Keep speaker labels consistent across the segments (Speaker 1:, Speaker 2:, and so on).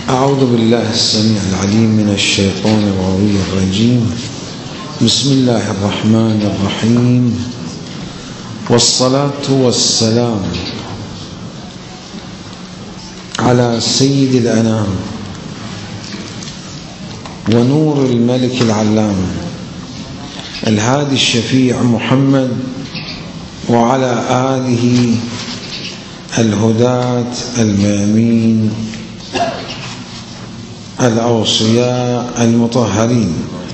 Speaker 1: أعوذ بالله السميع العليم من الشيطان الرجيم. بسم الله الرحمن الرحيم، والصلاة والسلام على سيد الأنام ونور الملك العلام الهادي الشفيع محمد وعلى آله الهداة الميامين الأوصياء المطهرين.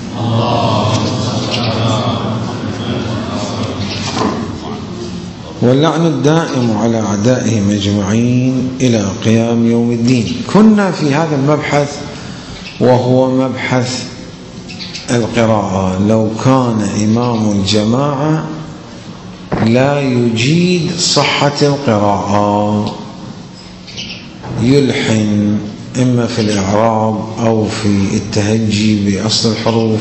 Speaker 1: واللعن الدائم على أعدائهم أجمعين إلى قيام يوم الدين. كنا في هذا المبحث وهو مبحث القراءة. لو كان إمام الجماعة لا يجيد صحة القراءة، يلحن إما في الإعراب أو في التهجي بأصل الحروف.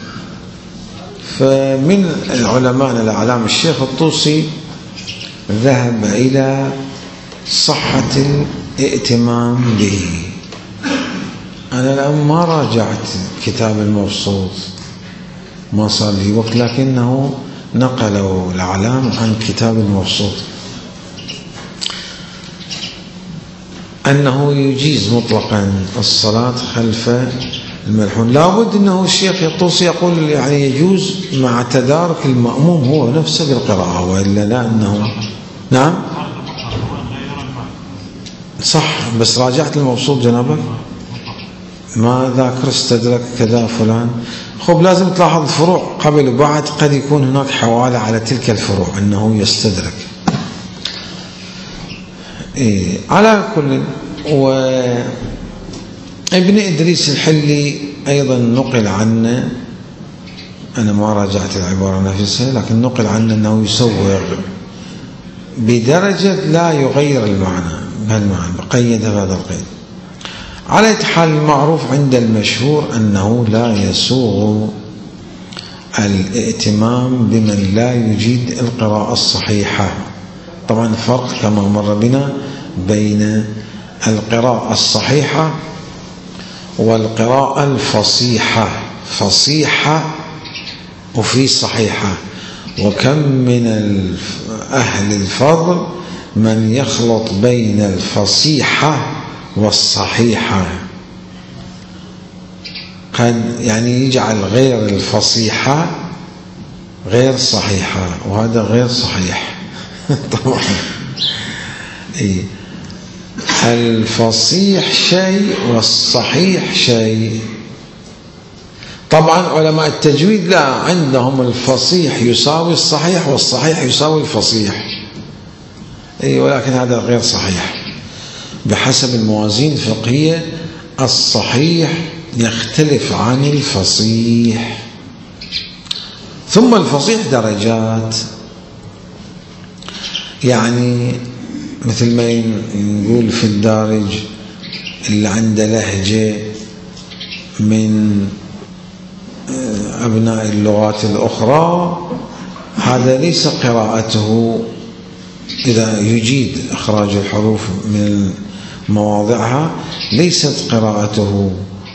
Speaker 1: فمن علماء الأعلام الشيخ الطوسي ذهب إلى صحة الائتمام به. أنا الآن ما راجعت كتاب المبسوط، ما صار لي وقت، لكنه نقلوا الأعلام عن كتاب المبسوط أنه يجيز مطلقا الصلاة خلف الملحون. لابد أنه الشيخ الطوسي يقول يعني يجوز مع تدارك المأموم هو نفسه بالقراءة، وإلا لا أنه نعم صح. بس راجعت المبسوط جنابك ما ذاكر استدرك كذا فلان. خب لازم تلاحظ الفروع قبل وبعد، قد يكون هناك حوالة على تلك الفروع أنه يستدرك. على كل. وابن إدريس الحلي أيضا نقل عنه، أنا ما راجعت العبارة نفسها، لكن نقل عنه أنه يسوغ بدرجة لا يغير المعنى بهالمعنى، قيد هذا القيد. على حال المعروف عند المشهور أنه لا يسوغ الائتمام بمن لا يجيد القراءة الصحيحة. طبعا فرق كما مر بنا بين القراءة الصحيحة والقراءة الفصيحة. فصيحة وفي صحيحة، وكم من أهل الفضل من يخلط بين الفصيحة والصحيحة، قد يعني يجعل غير الفصيحة غير صحيحة، وهذا غير صحيح. طبعا الفصيح شيء والصحيح شيء. طبعا علماء التجويد لا، عندهم الفصيح يساوي الصحيح والصحيح يساوي الفصيح، ولكن هذا غير صحيح. بحسب الموازين الفقهية الصحيح يختلف عن الفصيح. ثم الفصيح درجات، يعني مثل ما نقول في الدارج اللي عنده لهجة من أبناء اللغات الأخرى، هذا ليس قراءته إذا يجيد إخراج الحروف من مواضعها، ليست قراءته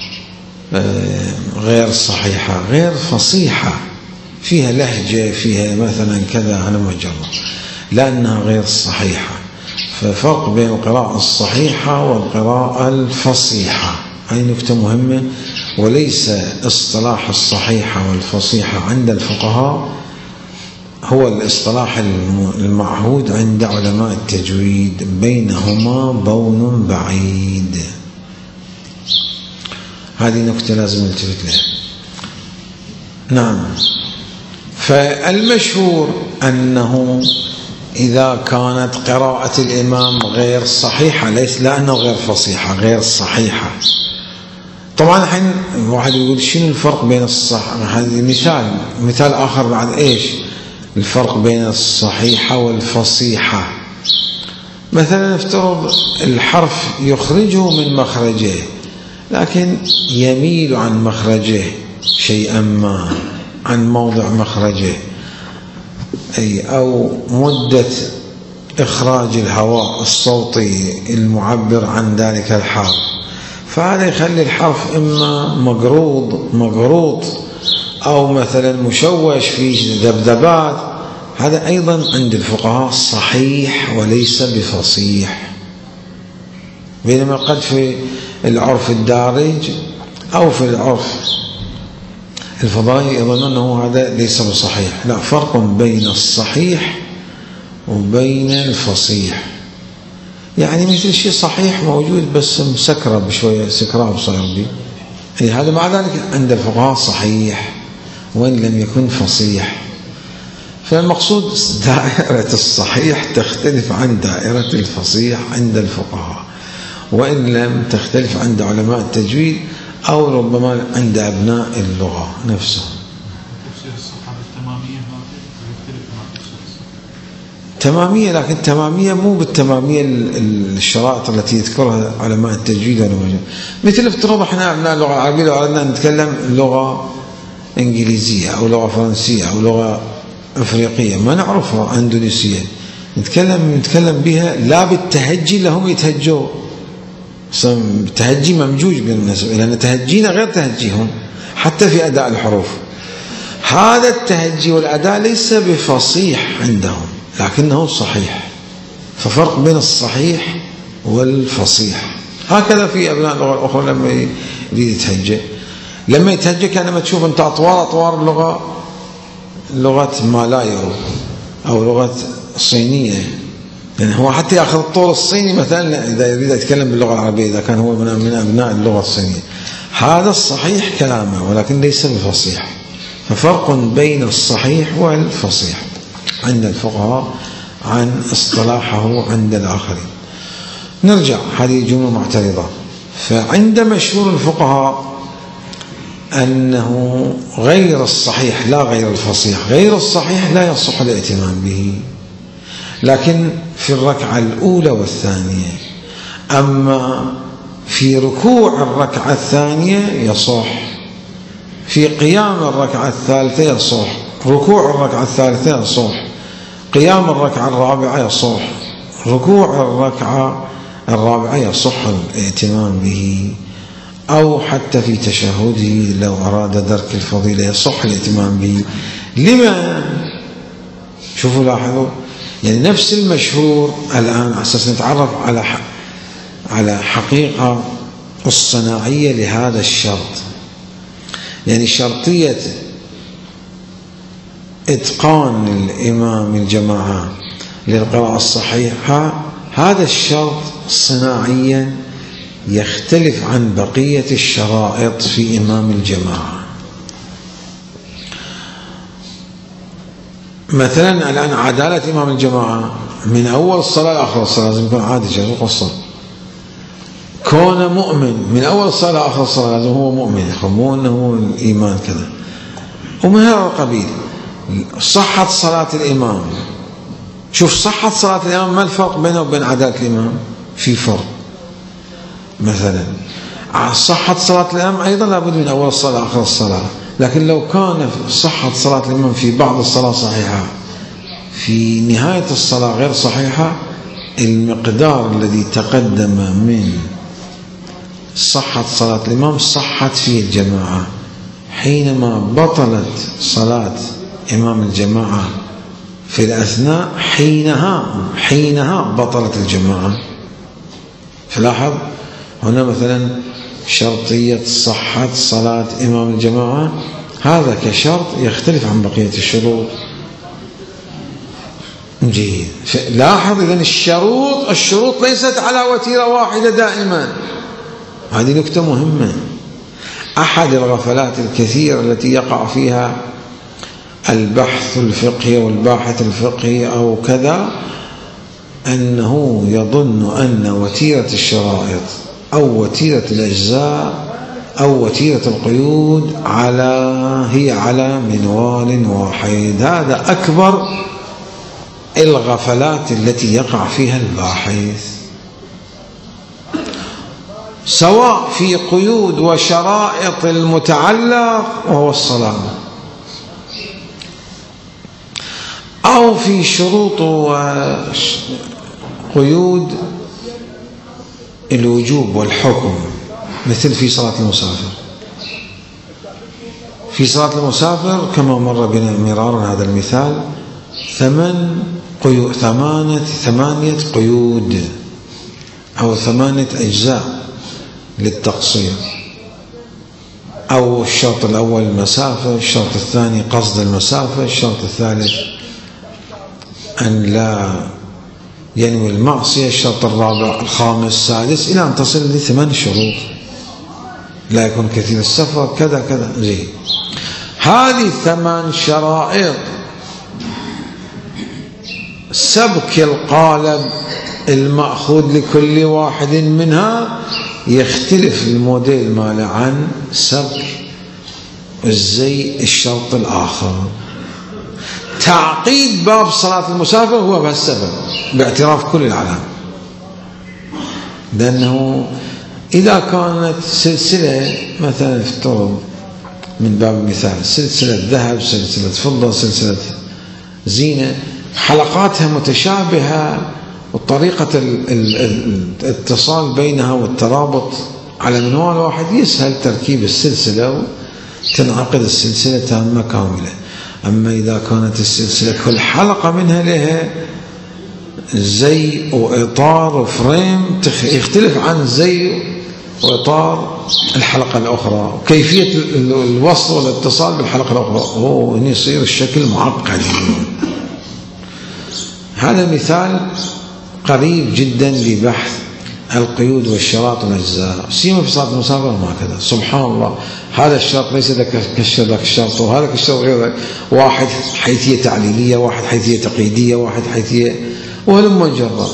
Speaker 1: غير صحيحة، غير فصيحة، فيها لهجة، فيها مثلا كذا على مجرد، لأنها غير صحيحة. ففرق بين القراءة الصحيحة والقراءة الفصيحة، هذه نكتة مهمة. وليس اصطلاح الصحيحة والفصيحة عند الفقهاء هو الاصطلاح المعهود عند علماء التجويد، بينهما بون بعيد. هذه نكتة لازم نلتفت لها. نعم. فالمشهور أنه إذا كانت قراءة الإمام غير صحيحة، ليس لأنه غير فصيحة، غير صحيحة. طبعا الحين واحد يقول شنو الفرق بين هذا مثال آخر بعد إيش الفرق بين الصحيحة والفصيحة. مثلا نفترض الحرف يخرجه من مخرجه لكن يميل عن مخرجه شيئا ما، عن موضع مخرجه، أو مدة إخراج الهواء الصوتي المعبر عن ذلك الحرف، فهذا يخلي الحرف إما مقروض أو مثلا مشوش فيه ذبذبات، هذا أيضا عند الفقهاء صحيح وليس بفصيح، بينما قد في العرف الدارج أو في العرف الفضائي يظنون أنه هذا ليس بصحيح. لا، فرق بين الصحيح وبين الفصيح. يعني مثل شيء صحيح موجود بس مسكرة بشوية، سكراب صاير به، هذا مع ذلك عند الفقهاء صحيح وإن لم يكن فصيح. فالمقصود دائرة الصحيح تختلف عن دائرة الفصيح عند الفقهاء، وإن لم تختلف عند علماء التجويد أو ربما عند أبناء اللغة نفسهم. تمامية، لكن تمامية مو بالتمامية الشرائط التي يذكرها علماء التجويد. مثل افترض احنا أبناء اللغة العربية لو أردنا نتكلم لغة إنجليزية أو لغة فرنسية أو لغة أفريقية ما نعرفها، أندونيسية، نتكلم بها لا بالتهجي لهم يتهجوا، التهجي ممجوج بالنسبة لأن تهجينا غير تهجيهم حتى في أداء الحروف. هذا التهجي والأداء ليس بفصيح عندهم لكنه صحيح، ففرق بين الصحيح والفصيح. هكذا في أبناء اللغة الأخرى لما يريد يتهجى، لما يتهجى كأنما تشوف أنت أطوار اللغة، لغة مالايو أو لغة صينية، يعني هو حتى يأخذ الطور الصيني مثلا إذا يريد يتكلم باللغة العربية إذا كان هو من أبناء اللغة الصينية، هذا الصحيح كلامه ولكن ليس بفصيح. ففرق بين الصحيح والفصيح عند الفقهاء عن اصطلاحه عند الآخرين. نرجع، هذه جملة معترضة. فعند مشهور الفقهاء أنه غير الصحيح لا غير الفصيح، غير الصحيح لا يصح الاهتمام به، لكن في الركعة الأولى والثانية. أما في ركوع الركعة الثانية يصح، في قيام الركعة الثالثة يصح، ركوع الركعة الثالثة يصح، قيام الركعة الرابعة يصح، ركوع الركعة الرابعة يصح الاهتمام به، أو حتى في تشهده لو أراد درك الفضيلة يصح الاهتمام به. لما؟ شوفوا لاحظوا، يعني نفس المشهور الآن على أساس نتعرف على حقيقة الصناعية لهذا الشرط، يعني شرطية إتقان الإمام الجماعة للقراءة الصحيحة، هذا الشرط صناعيا يختلف عن بقية الشرائط في إمام الجماعة. مثلا الآن عدالة إمام الجماعة من أول الصلاة لآخر الصلاة لازم يكون عادل، شو القصة؟ كون مؤمن من أول الصلاة لآخر الصلاة لازم هو مؤمن، مو أنه الإيمان كذا. ومن هذا القبيل صحة صلاة الإمام، شوف صحة صلاة الإمام ما الفرق بينه وبين عدالة الإمام؟ في فرق. مثلا صحة صلاة الإمام أيضا لابد من أول الصلاة آخر الصلاة، لكن لو كان صحة صلاة الإمام في بعض الصلاة صحيحة في نهاية الصلاة غير صحيحة، المقدار الذي تقدم من صحة صلاة الإمام صحت فيه الجماعة. حينما بطلت صلاة إمام الجماعة في الأثناء حينها بطلت الجماعة. فلاحظ هنا مثلا شرطية صحة صلاة إمام الجماعة، هذا كشرط يختلف عن بقية الشروط. جيد. لاحظ إذن الشروط ليست على وتيرة واحدة دائما، هذه نكتة مهمة. أحد الغفلات الكثيرة التي يقع فيها البحث الفقهي والباحث الفقهي أو كذا، أنه يظن أن وتيرة الشرائط أو وتيرة الأجزاء أو وتيرة القيود هي على منوال واحد. هذا أكبر الغفلات التي يقع فيها الباحث، سواء في قيود وشرائط المتعلق وهو الصلاة، أو في شروط وقيود الوجوب والحكم مثل في صلاة المسافر. في صلاة المسافر كما مر بنا مرارا هذا المثال 8 قيود أو 8 أجزاء للتقصير. أو الشرط الأول المسافة، الشرط الثاني قصد المسافة، الشرط الثالث أن لا ينوي المعصية، الشرط الرابع الخامس السادس إلى أن تصل ل8 شروط. لا يكون كثير السفر كذا كذا زين. هذه 8 شرائط سبك القالب المأخوذ لكل واحد منها يختلف الموديل ماله عن سبك الزي الشرط الآخر. تعقيد باب صلاة المسافر هو بهالسبب باعتراف كل العالم، لأنه إذا كانت سلسلة مثلا افترض من باب المثال سلسلة ذهب، سلسلة فضة، سلسلة زينة، حلقاتها متشابهة وطريقة الاتصال بينها والترابط على منوال واحد يسهل تركيب السلسلة وتنعقد السلسلة تامة كاملة. أما إذا كانت السلسلة كل حلقة منها لها زي وإطار وفريم يختلف عن زي وإطار الحلقة الأخرى، كيفية الوصل والاتصال بالحلقة الأخرى هنا يصير الشكل معقد. هذا مثال قريب جدا لبحث القيود والشراط والأجزاء، سيما في صلاة المسافر ما كذا. سبحان الله، هذا الشرط ليس ذاك الشرط وهذا الشرط غير ذاك، واحد حيثية تعليلية، واحد حيثية تقييدية، واحد حيثية وهلم جرا،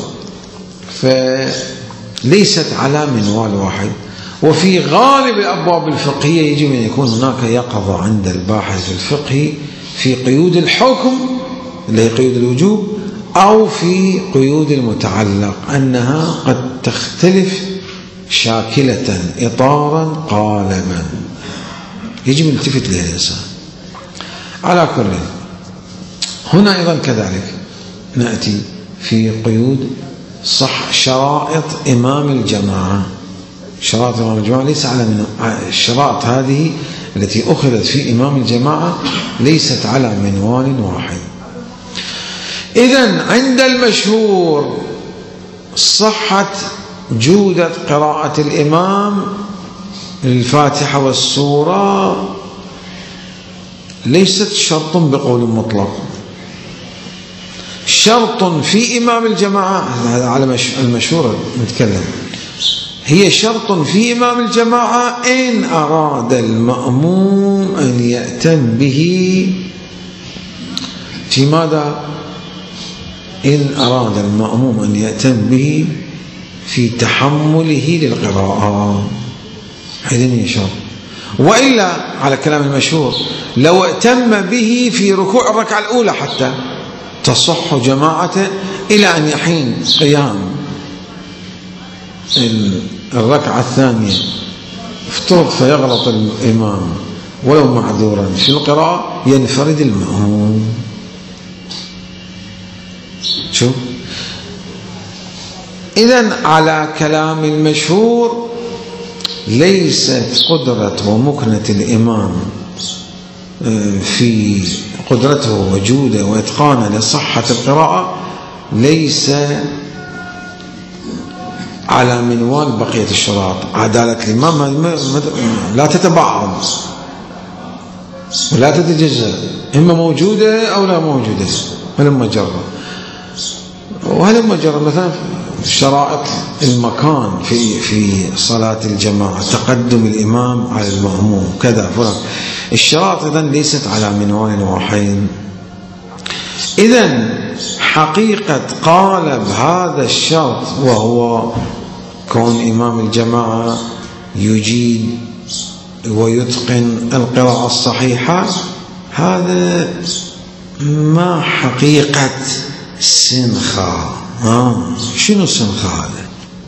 Speaker 1: فليست على منوال واحد. وفي غالب الأبواب الفقهية يجب أن يكون هناك يقظة عند الباحث الفقهي في قيود الحكم اللي هي قيود الوجوب، أو في قيود المتعلق أنها قد تختلف شاكلة إطارا قالبا، يجب أن نلتفت لها الإنسان. على كل هنا أيضا كذلك نأتي في قيود صح شرائط إمام الجماعة. شرائط إمام الجماعة ليس على من الشرائط هذه التي أخذت في إمام الجماعة ليست على منوال واحد. إذن عند المشهور صحة جودة قراءة الإمام للفاتحة والسورة ليست شرط بقول مطلق، شرط في إمام الجماعة، هذا على المشهور نتكلم، هي شرط في إمام الجماعة إن أراد المأموم أن يأتم به في ماذا؟ إن أراد المأموم أن يأتم به في تحمله للقراءة، هذين شرط. وإلا على كلام المشهور لو ائتم به في ركوع الركعة الأولى حتى تصح جماعته إلى أن يحين قيام الركعة الثانية، افترض فيغلط الإمام ولو معذورا في القراءة ينفرد المأموم. شوف، إذن على كلام المشهور ليست قدرة ومكنة الإمام في قدرته وجوده وإتقانه لصحة القراءة ليس على منوال بقية الشراط. عدالة الإمام لا تتبعض ولا تتجزأ، إما موجودة أو لا موجودة، هلما جرى وهلما جرى. مثلا شرائط المكان في صلاة الجماعة، تقدم الإمام على المأموم كذا فلان، الشرائط إذن ليست على منوال واحد. إذن حقيقة قالب هذا الشرط وهو كون إمام الجماعة يجيد ويتقن القراءة الصحيحة، هذا ما حقيقة سنخة. شنو سنخة؟ هذا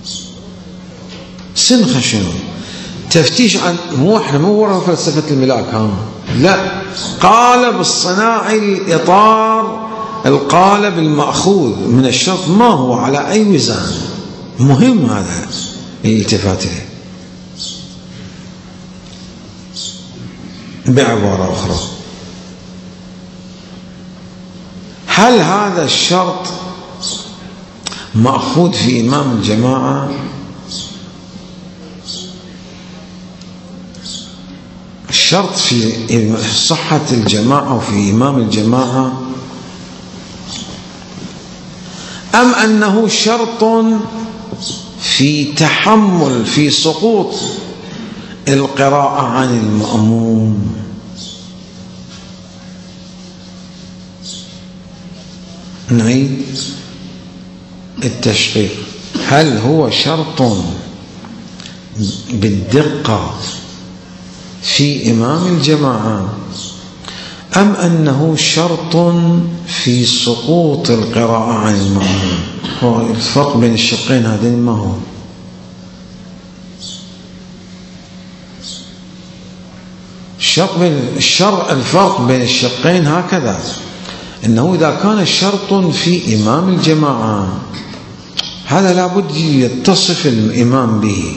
Speaker 1: سنخة شنو؟ تفتيش عن مو ورا فلسفة الملاك، لا، قالب الصناعي الإطار، القالب المأخوذ من الشرط ما هو على أي ميزان، مهم هذا الالتفات له. بعبارة أخرى، هل هذا الشرط مأخوذ في إمام الجماعة؟ الشرط في صحة الجماعة وفي إمام الجماعة، أم أنه شرط في تحمل في سقوط القراءة عن المأموم؟ نعيد التشقيق، هل هو شرط بالدقة في إمام الجماعة أم أنه شرط في سقوط القراءة عن المأموم؟ هو الفرق بين الشقين هذين ما هو؟ الفرق بين الشقين هكذا، إنه إذا كان شرط في إمام الجماعة هذا لابد يتصف الإمام به،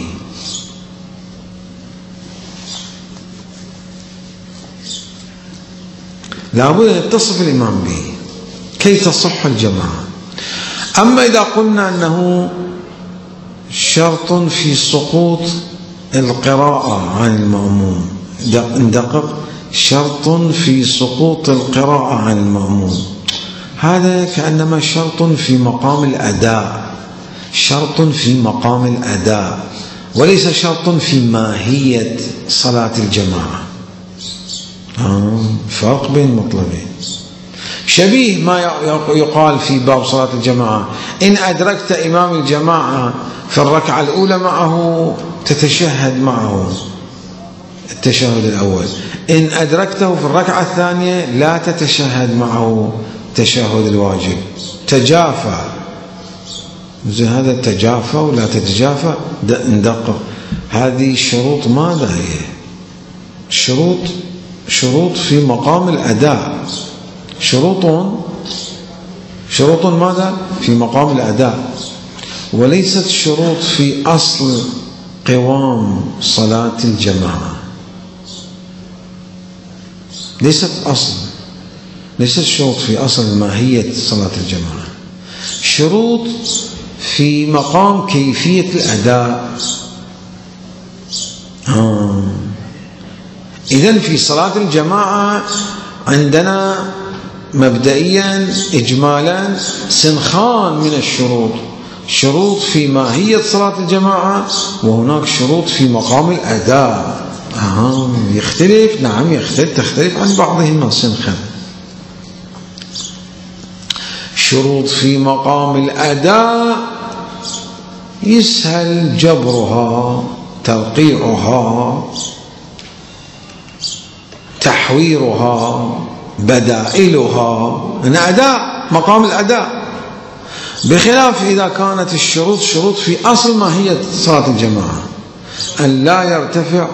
Speaker 1: لابد يتصف الإمام به كي تصح الجماعة. أما إذا قلنا أنه شرط في سقوط القراءة عن المأموم، ندقق، شرط في سقوط القراءة عن المأموم، هذا كأنما شرط في مقام الأداء، شرط في مقام الأداء وليس شرط في ماهية صلاة الجماعة. فرق بين مطلبين، شبيه ما يقال في باب صلاة الجماعة: إن أدركت إمام الجماعة في الركعة الأولى معه تتشهد معه التشهد الأول، إن أدركته في الركعة الثانية لا تتشهد معه التشهد الواجب. تجافى، هذا تجافى ولا تتجافى، ندقق هذه شروط ماذا هي؟ شروط في مقام الأداء، شروط ماذا؟ في مقام الأداء، وليست شروط في أصل قوام صلاة الجماعة، ليست شروط في أصل ماهية صلاة الجماعة، شروط في مقام كيفية الأداء. إذن في صلاة الجماعة عندنا مبدئيا إجمالا سنخان من الشروط، شروط في ماهية صلاة الجماعة وهناك شروط في مقام الأداء. يختلف، نعم تختلف عن بعضهما سنخا. شروط في مقام الأداء يسهل جبرها، توقيعها، تحويرها، بدائلها، من أداء، مقام الأداء، بخلاف إذا كانت الشروط شروط في أصل ماهية صلاة الجماعة، أن لا يرتفع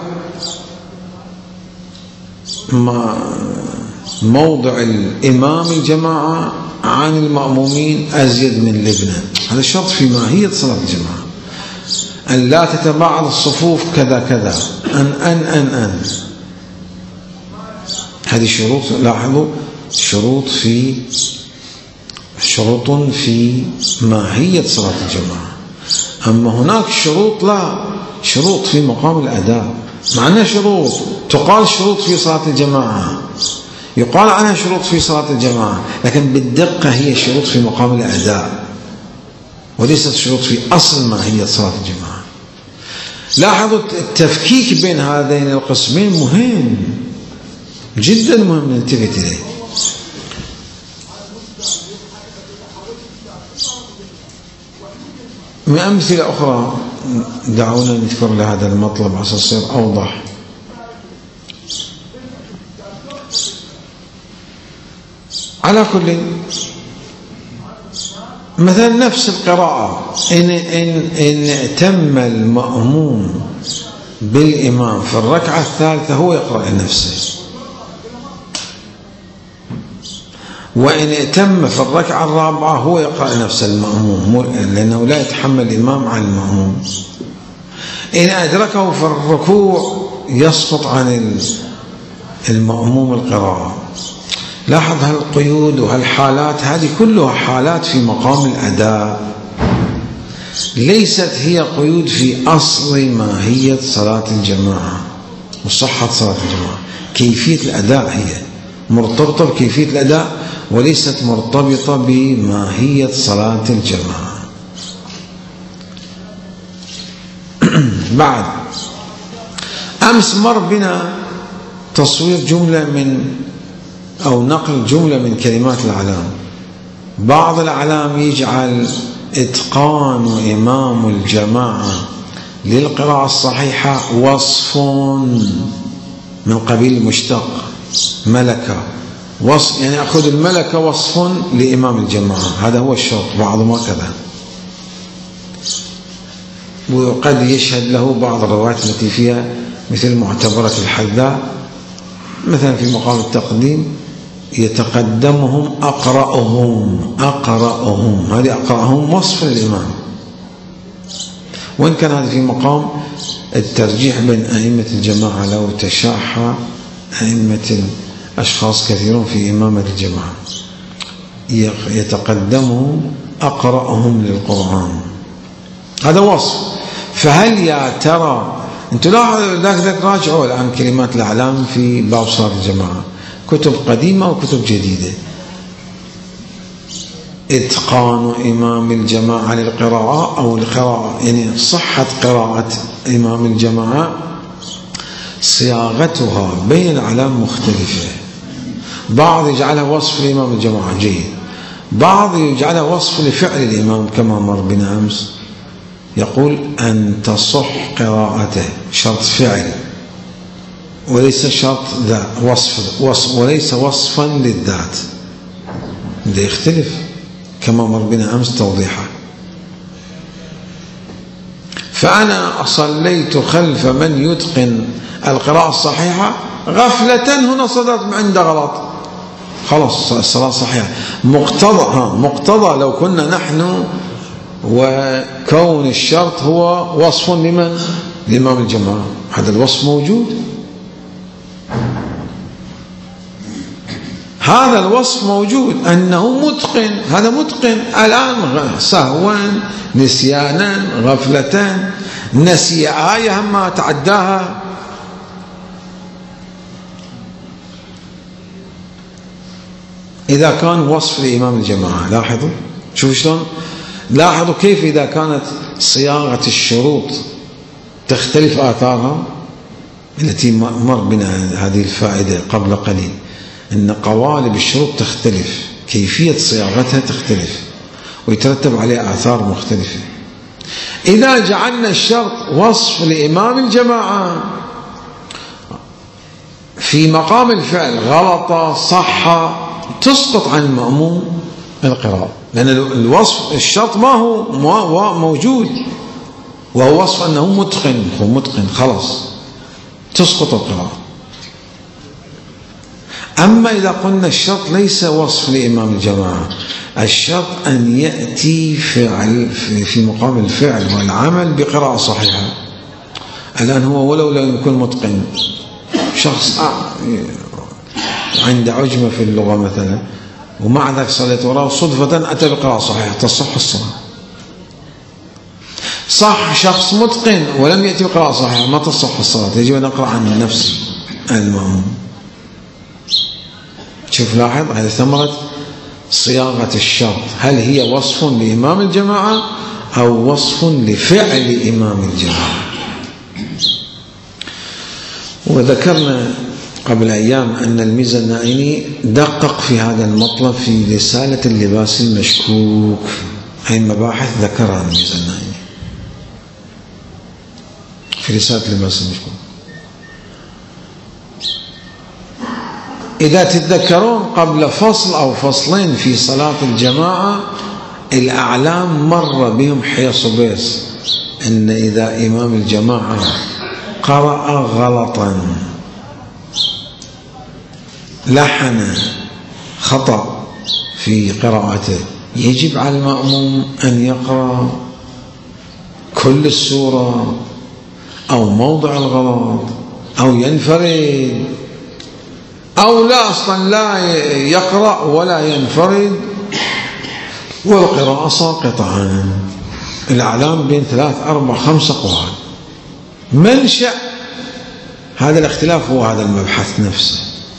Speaker 1: موضع الإمام الجماعة عن المأمومين أزيد من لبنة، هذا شرط في ماهية صلاة الجماعة. أن لا تتباعد الصفوف كذا كذا، أن هذه شروط، لاحظوا، شروط في ماهية صلاة الجماعة. أما هناك شروط لا، شروط في مقام الأداء، معنى شروط تقال شروط في صلاة الجماعة، يقال عنها شروط في صلاة الجماعة، لكن بالدقة هي شروط في مقام الأداء وليست شروط في أصل ماهية صلاة الجماعة. لاحظوا التفكيك بين هذين القسمين مهم جدا، مهم ننتبه إليه. من أمثلة أخرى دعونا نذكر لهذا المطلب عشان يصير أوضح. على كل، مثلا نفس القراءة، إن تم المأموم بالإمام في الركعة الثالثة هو يقرأ لنفسه، وإن ائتم في الركعة الرابعة هو يقرأ نفس المأموم، لأنه لا يتحمل الإمام عن المأموم. إن أدركه في الركوع يسقط عن المأموم القراءة. لاحظ هالقيود وهالحالات، هذه كلها حالات في مقام الأداء، ليست هي قيود في أصل ماهية صلاة الجماعة وصحة صلاة الجماعة. كيفية الأداء هي مرتبطة بكيفية الأداء وليست مرتبطة بماهية صلاة الجماعة. بعد أمس مر بنا تصوير جملة من أو نقل جملة من كلمات الأعلام. بعض الأعلام يجعل إتقان إمام الجماعة للقراءة الصحيحة وصف من قبيل المشتق ملكة، وصف يعني أخذ الملكة وصف لإمام الجماعة، هذا هو الشرط. بعضهم كذا، وقد يشهد له بعض الروايات التي فيها مثل معتبرة الحذاء مثلا في مقام التقديم يتقدمهم أقرأهم، هذه أقرأهم وصف للإمام، وإن كان هذا في مقام الترجيح بين أئمة الجماعة لو تشاح أئمة أشخاص كثيرون في إمامة الجماعة يتقدمهم أقرأهم للقرآن، هذا وصف. فهل يا ترى أنتم ذاك راجعوا الآن كلمات الأعلام في باب صلاة الجماعة، كتب قديمة وكتب جديدة. إتقان إمام الجماعة للقراءة أو القراءة يعني صحة قراءة إمام الجماعة صياغتها بين الأعلام مختلفة. بعض يجعلها وصف لإمام الجماعة جيد، بعض يجعلها وصف لفعل الإمام كما مر بنا أمس، يقول أن تصح قراءته شرط فعل وليس شرط ذات، وصف وليس وصفا للذات، ده يختلف كما مر بنا أمس توضيحه. فأنا أصليت خلف من يتقن القراءة الصحيحة غفلة، هنا صدرت عند غلط، خلاص الصلاة صحيحة. مقتضى لو كنا نحن وكون الشرط هو وصف لمن؟ لإمام الجماعة، هذا الوصف موجود، هذا الوصف موجود أنه متقن، هذا متقن. الآن سهوا نسيانا غفلة نسي آية ما تعداها، إذا كان وصف لإمام الجماعة. لاحظوا شوفوا شلون، لاحظوا كيف إذا كانت صياغة الشروط تختلف آثارها، التي مر بنا هذه الفائدة قبل قليل، أن قوالب الشروط تختلف، كيفية صياغتها تختلف ويترتب عليها آثار مختلفة. إذا جعلنا الشرط وصف لإمام الجماعة في مقام الفعل غلط صح تسقط عن المأموم القراءة، لأن الوصف الشرط ما هو موجود، وهو وصف أنه متقن خلاص تسقط القراءة. أما إذا قلنا الشرط ليس وصف لإمام الجماعة، الشرط أن يأتي فعل في مقام الفعل والعمل بقراءة صحيحة. الآن هو ولو لم يكن متقن، شخص عنده عجمة في اللغة مثلا ومع ذلك صليت وراه صدفة أتى بقراءة صحيحة تصح الصلاة. صح شخص متقن ولم يأتي بقراءة صحيحة ما تصح الصلاة، يجب أن أقرأ عن نفسي المأموم. شوف لاحظ، هذه ثمرة صياغة الشرط، هل هي وصف لإمام الجماعة أو وصف لفعل إمام الجماعة؟ وذكرنا قبل أيام أن الميزانائي دقق في هذا المطلب في رسالة اللباس المشكوك، هذه المباحث ذكرها الميزانائي في رسالة اللباس المشكوك. إذا تتذكرون قبل فصل أو فصلين في صلاة الجماعة الأعلام مر بهم حيص وبيص أن إذا إمام الجماعة قرأ غلطا لحن خطأ في قراءته يجب على المأموم أن يقرأ كل السورة أو موضع الغلط أو ينفرد أو لا أصلا لا يقرأ ولا ينفرد والقراءة ساقطة عنه. الأعلام بين 3 4 5 أقوال. منشأ هذا الاختلاف هو هذا المبحث نفسه،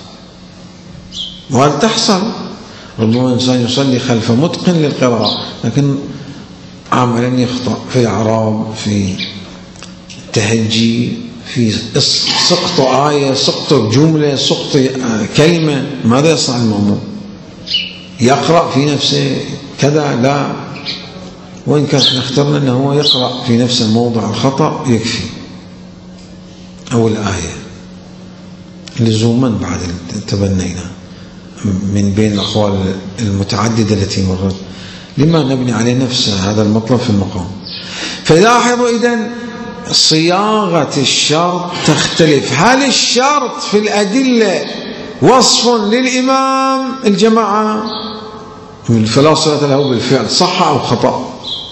Speaker 1: وهذا تحصل. ربما إنسان يصلي خلف متقن للقراءة لكن عملا يخطأ في الإعراب، في التهجي، في سقط آية، سقط جملة، سقط كلمة. ماذا يصنع المأموم؟ يقرأ في نفسه كذا؟ لا، وإن كان اخترنا أنه هو يقرأ في نفس الموضع الخطأ يكفي، أو الآية لزوما بعد تبنينا من بين الأقوال المتعددة التي مرت، لما نبني عليه نفس هذا المطلب في المقام. فلاحظوا إذن صياغة الشرط تختلف. هل الشرط في الأدلة وصف للإمام الجماعة فلا صلة له بالفعل صح أو خطأ،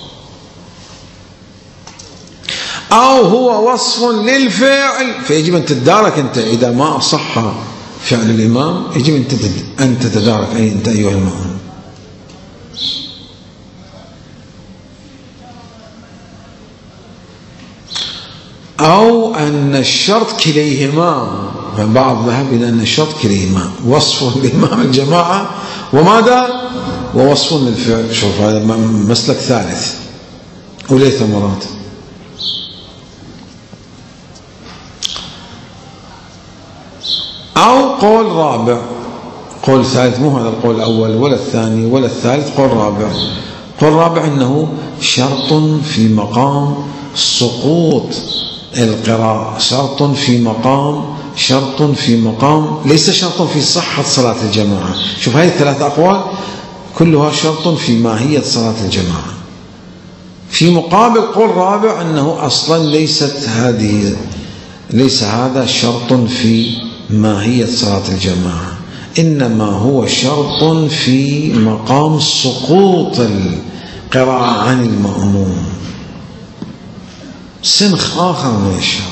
Speaker 1: أو هو وصف للفعل فيجب أن تتدارك أنت إذا ما صح فعل الإمام، يجب أن تتدارك أي أنت أيها المأموم. أو أن الشرط كليهما، فالبعض ذهب إلى أن الشرط كليهما وصف للإمام الجماعة وماذا؟ ووصف للفعل. شوف هذا مسلك ثالث وله ثمرات. أو قول رابع، قول ثالث، مو هذا القول الأول ولا الثاني ولا الثالث، قول رابع. قول رابع أنه شرط في مقام سقوط القراءة، شرط في مقام ليس شرط في صحة صلاة الجماعة. شوف هذه الثلاث أقوال كلها شرط في ماهية صلاة الجماعة، في مقابل قول رابع أنه أصلا ليس هذا شرط في ماهية صلاة الجماعة، إنما هو شرط في مقام سقوط القراءة عن المأموم، سنخ آخر من الشرط.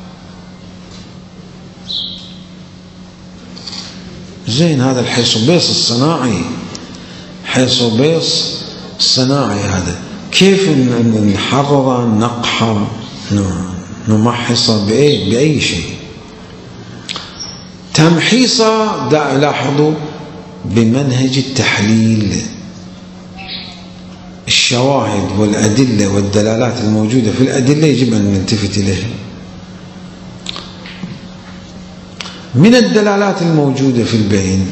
Speaker 1: زين، هذا الحيصوبيص الصناعي، حيصوبيص الصناعي هذا كيف نحرر نقحر نمحص بأي شيء؟ تمحيصة لاحظوا بمنهج التحليل، الشواهد والأدلة والدلالات الموجودة في الأدلة يجب أن نلتفت إليها. من الدلالات الموجودة في البين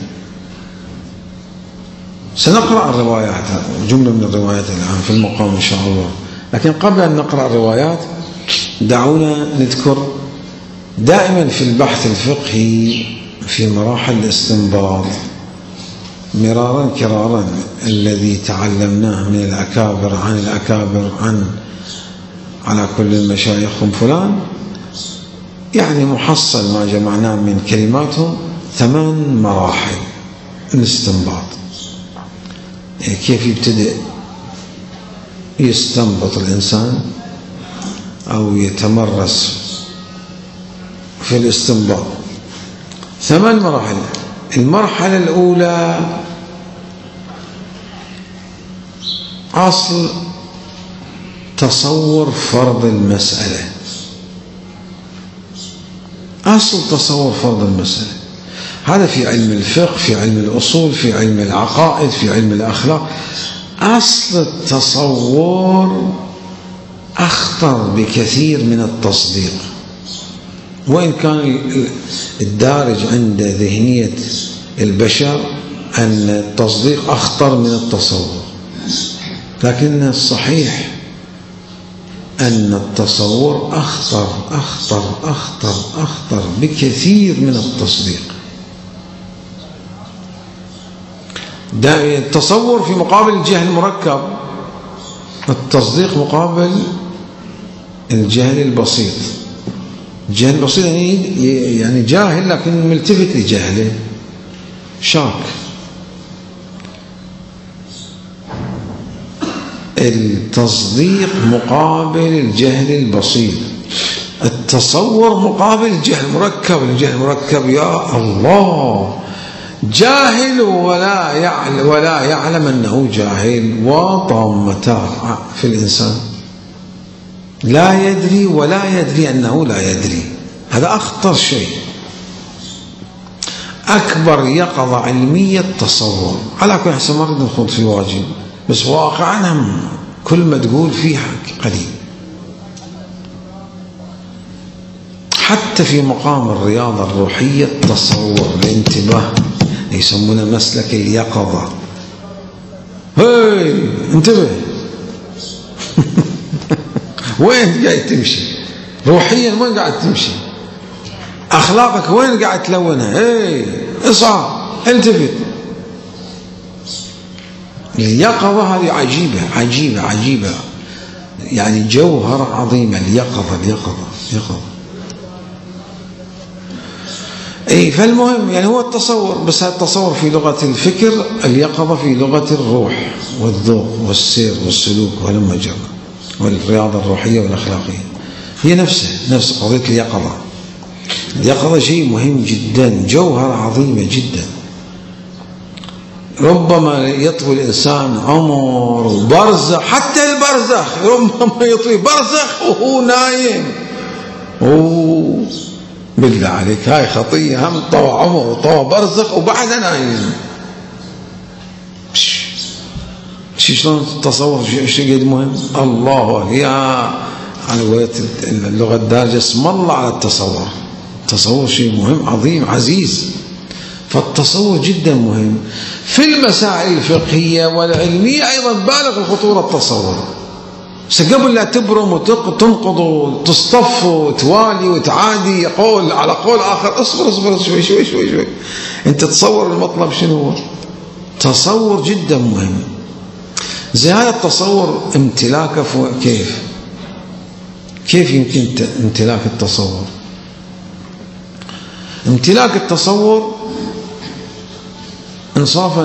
Speaker 1: سنقرأ الروايات، جملة من الروايات الآن في المقام إن شاء الله، لكن قبل أن نقرأ الروايات دعونا نذكر دائما في البحث الفقهي في مراحل الاستنباط مرارا كرارا الذي تعلمناه من الأكابر عن الأكابر على كل المشايخ فلان، يعني محصل ما جمعناه من كلماتهم 8 مراحل الاستنباط. يعني كيف يبتدئ يستنبط الإنسان أو يتمرس في الاستنباط. 8 مراحل. المرحلة الأولى أصل تصور فرض المسألة، أصل تصور فرض المسألة. هذا في علم الفقه، في علم الأصول، في علم العقائد، في علم الأخلاق. أصل التصور أخطر بكثير من التصديق، وإن كان الدارج عند ذهنية البشر أن التصديق أخطر من التصور، لكن الصحيح أن التصور أخطر أخطر أخطر أخطر بكثير من التصديق. التصور في مقابل الجهل المركب، التصديق مقابل الجهل البسيط. الجهل البسيط يعني جاهل لكن ملتفت لجهله، شاك. التصديق مقابل الجهل البسيط. التصور مقابل الجهل المركب. الجهل المركب يا الله، جاهل ولا يعلم أنه جاهل، وطامتان في الإنسان، لا يدري ولا يدري أنه لا يدري. هذا أخطر شيء، أكبر يقظة علمية التصور. على كل حسب ما نريد نخوض في واجب، بس واقعا هم كل ما تقول فيها قليل. حتى في مقام الرياضة الروحية التصور، الانتباه، يسمونه مسلك اليقظة. هاي انتبه وين جاي تمشي روحيا؟ وين قاعد تمشي؟ أخلاقك وين قاعد تلونها؟ هاي اصعد، التفت. اليقظة هذه عجيبة عجيبة عجيبة، يعني جوهرة عظيمة. اليقظة. اي فالمهم يعني هو التصور، بس هذا التصور في لغة الفكر، اليقظة في لغة الروح والذوق والسير والسلوك ولما جرى، والرياضة الروحية والأخلاقية هي نفس قضية اليقظة. اليقظة شيء مهم جدا، جوهرة عظيمة جدا. ربما يطوي الإنسان عمر وبرزخ، حتى البرزخ ربما يطوي برزخ وهو نايم. بالله عليك، هاي خطية، هم طوى عمر وطوى برزخ وبعد نايم. شلون تتصور شيء قد مهم؟ الله يا على اللغة الدارجة، اسم الله على التصور. التصور شيء مهم عظيم عزيز، فالتصور جدا مهم في المسائل الفقهية والعلمية أيضا. بالغ الخطورة التصور، قبل لا تبرم وتنقض وتصطف وتوالي وتعادي قول على قول آخر، اصبر شوي. انت تصور المطلب شنو هو. تصور جدا مهم. زي هذا التصور امتلاكه كيف يمكن امتلاك التصور؟ امتلاك التصور انصافا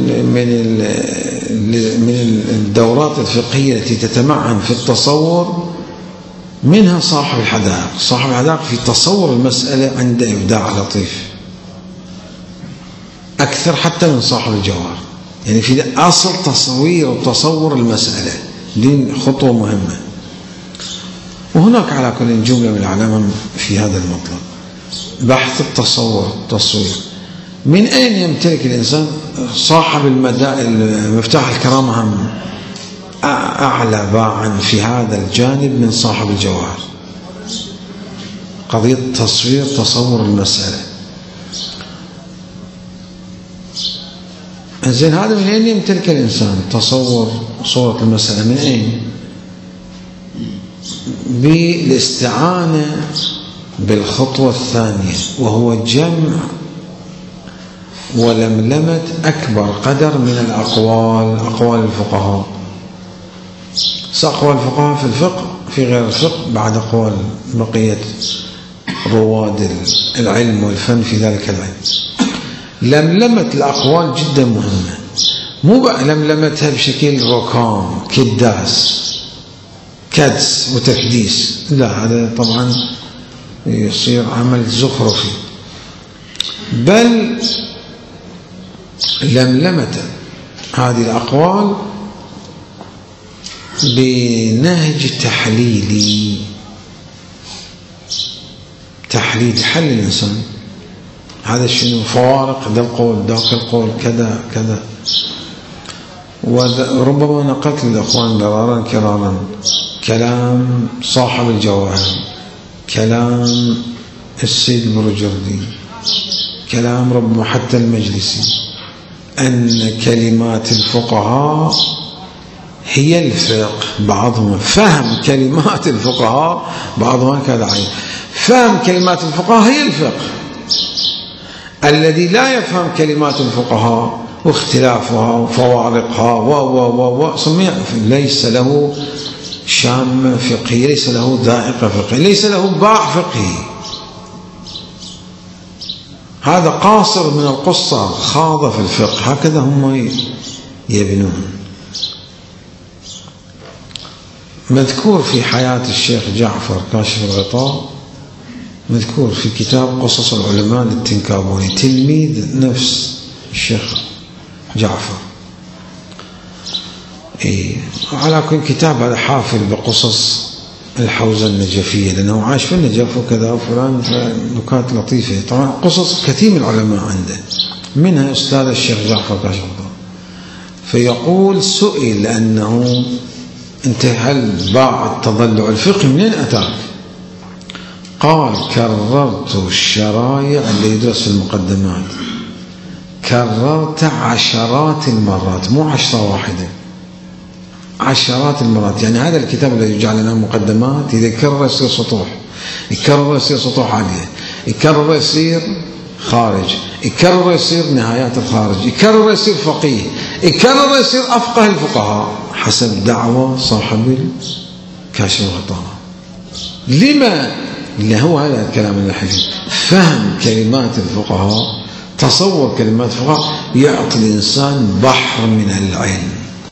Speaker 1: من الدورات الفقهية التي تتمعن في التصور، منها صاحب الحدائق. صاحب الحدائق في تصور المسألة عنده إبداع لطيف أكثر حتى من صاحب الجوهر. يعني في أصل تصوير وتصور المسألة دي خطوة مهمة. وهناك على كل جملة من العلماء في هذا المطلب، بحث التصوير. من أين يمتلك الإنسان؟ صاحب مفتاح الكرامة هم أعلى باعا في هذا الجانب من صاحب الجوهر. قضية تصور المسألة. زين هذا من أين يمتلك الإنسان تصور صورة المسألة؟ من أين؟ بالاستعانة بالخطوة الثانية، وهو جمع ولملمة أكبر قدر من أقوال الفقهاء. أقوال الفقهاء في الفقه، في غير الفقه، بعد أقوال بقية رواد العلم والفن في ذلك العلم. لملمة الأقوال جدا مهمة، مو لملمتها بشكل ركام كدس وتكديس، لا، هذا طبعا يصير عمل زخرفي. بل لملمة هذه الأقوال بنهج تحليل حل الإنسان. هذا شنو فوارق ذا القول ذاك القول كذا. وربما نقلت للأخوان مرارا كرارا كلام صاحب الجواهر، كلام السيد البرجردي، كلام ربما حتى المجلسي، أن كلمات الفقهاء هي الفقه. بعضهم فهم كلمات الفقهاء، بعضهم هكذا عين، فهم كلمات الفقهاء هي الفقه. الذي لا يفهم كلمات الفقهاء واختلافها وفوارقها ليس له شامة فقهية، ليس له ذائقة فقهية، ليس له باع فقهي. هذا قاصر من القصة، خاض في الفقه. هكذا هم يبنون. مذكور في حياة الشيخ جعفر كاشف الغطاء، مذكور في كتاب قصص العلماء للتنكابوني، تلميذ نفس الشيخ جعفر. على كل كتاب هذا حافل بقصص الحوزة النجفية، لأنه عاش في النجف وكذا وفلان، نكات لطيفة. طبعا قصص كثير من العلماء عنده، منها أستاذ الشيخ جعفر كاشف الغطاء. فيقول سئل أنه أنت هل باع التضلع الفقهي منين أتاك؟ قال كررت الشرايع اللي يدرس في المقدمات، كررت عشرات المرات، مو 10 واحدة، عشرات المرات. يعني هذا الكتاب الذي يجعل لنا مقدمات إذا يكرر يصير سطوح، يكرر يصير سطوح عالية، يكرر يصير خارج، يكرر يصير نهايات الخارج، يكرر يصير فقيه، يكرر يصير أفقه الفقهاء حسب دعوة صاحب كاشف الغطاء. لما؟ هو هذا الكلام الحين، فهم كلمات الفقهاء، تصور كلمات الفقهاء يعطي الإنسان بحر من العلم.